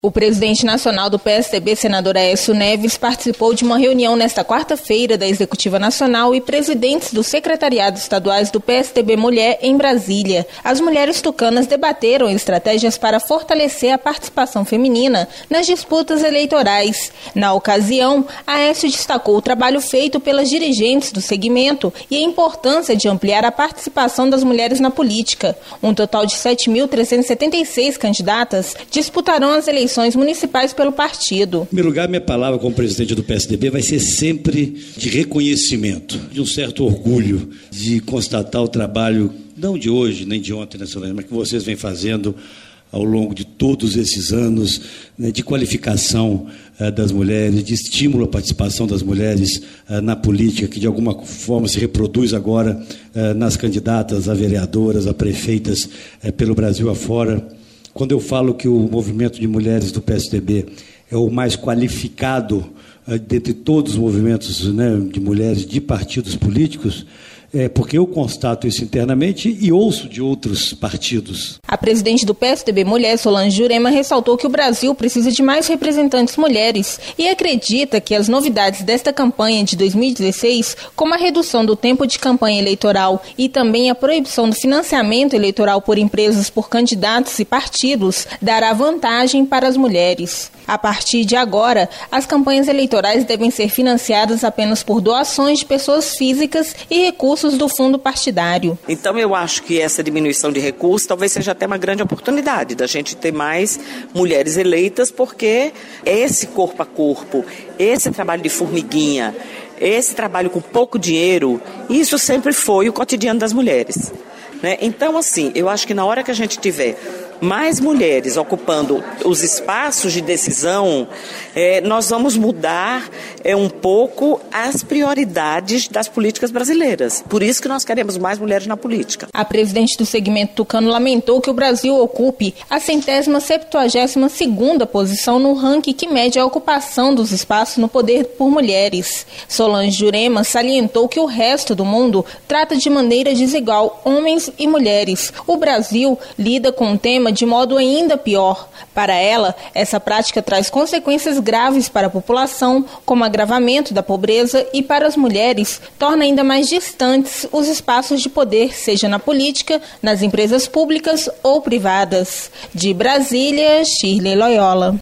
O presidente nacional do PSDB, senador Aécio Neves, participou de uma reunião nesta quarta-feira da Executiva Nacional e presidentes dos secretariados estaduais do PSDB Mulher em Brasília. As mulheres tucanas debateram estratégias para fortalecer a participação feminina nas disputas eleitorais. Na ocasião, Aécio destacou o trabalho feito pelas dirigentes do segmento e a importância de ampliar a participação das mulheres na política. Um total de 7.376 candidatas disputarão as eleições municipais pelo partido. Em primeiro lugar, minha palavra como presidente do PSDB vai ser sempre de reconhecimento, de um certo orgulho, de constatar o trabalho, não de hoje, nem de ontem, mas que vocês vêm fazendo ao longo de todos esses anos, de qualificação das mulheres, de estímulo à participação das mulheres na política, que de alguma forma se reproduz agora nas candidatas a vereadoras, a prefeitas pelo Brasil afora. Quando eu falo que o movimento de mulheres do PSDB é o mais qualificado dentre todos os movimentos de mulheres de partidos políticos, é porque eu constato isso internamente e ouço de outros partidos. A presidente do PSDB Mulher, Solange Jurema, ressaltou que o Brasil precisa de mais representantes mulheres e acredita que as novidades desta campanha de 2016, como a redução do tempo de campanha eleitoral e também a proibição do financiamento eleitoral por empresas por candidatos e partidos, dará vantagem para as mulheres. A partir de agora, as campanhas eleitorais devem ser financiadas apenas por doações de pessoas físicas e recursos do fundo partidário. Então eu acho que essa diminuição de recursos talvez seja até uma grande oportunidade da gente ter mais mulheres eleitas, porque esse corpo a corpo, esse trabalho de formiguinha, esse trabalho com pouco dinheiro, isso sempre foi o cotidiano das mulheres. Então, assim, eu acho que na hora que a gente tiver mais mulheres ocupando os espaços de decisão, nós vamos mudar um pouco as prioridades das políticas brasileiras. Por isso que nós queremos mais mulheres na política. A presidente do segmento tucano lamentou que o Brasil ocupe a 172ª posição no ranking que mede a ocupação dos espaços no poder por mulheres. Solange Jurema salientou que o resto do mundo trata de maneira desigual homens e mulheres. O Brasil lida com o tema de modo ainda pior. Para ela, essa prática traz consequências graves para a população, como agravamento da pobreza, e para as mulheres torna ainda mais distantes os espaços de poder, seja na política, nas empresas públicas ou privadas. De Brasília, Shirley Loyola.